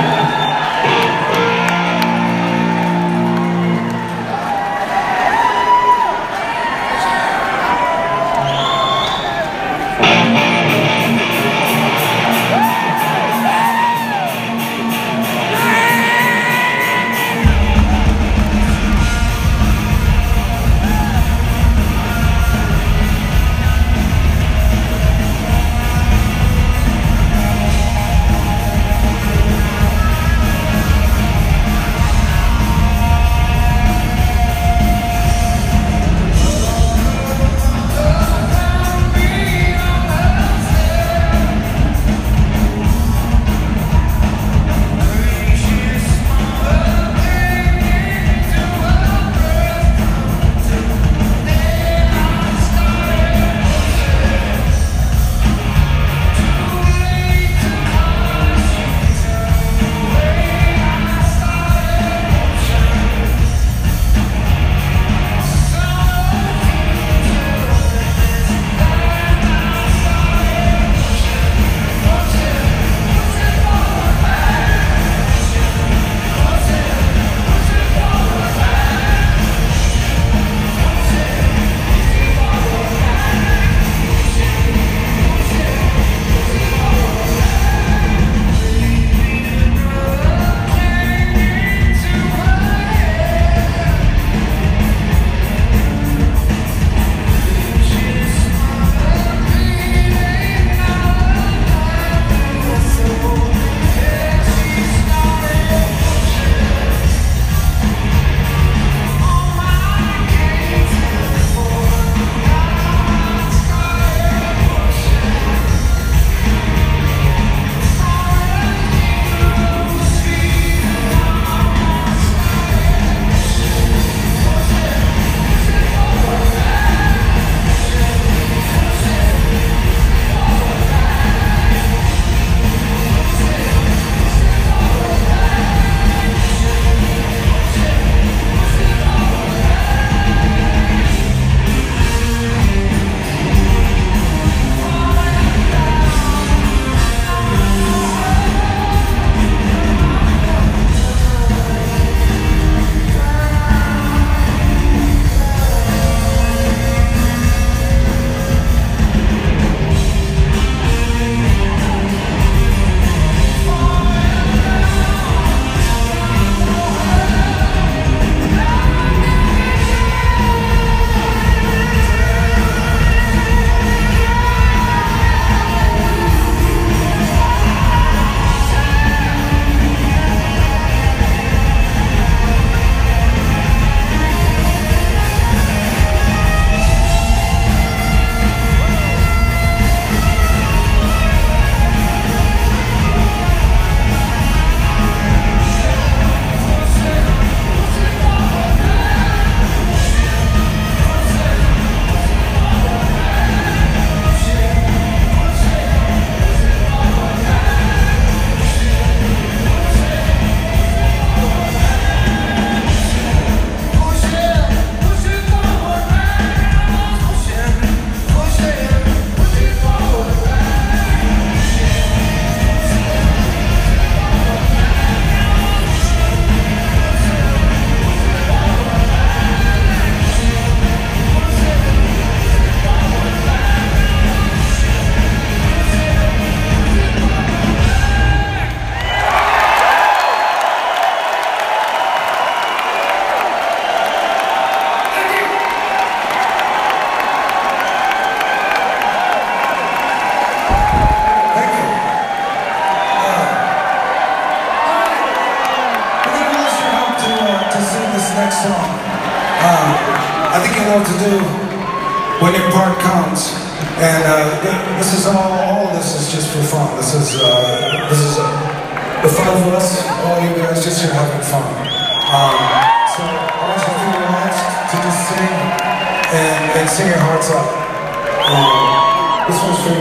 I think you know what to do when your part comes. And this is all of this is just for fun. This is the fun of us, all you guys just here having fun. So I want you to feel relaxed to just sing and sing your hearts out. This one's for you.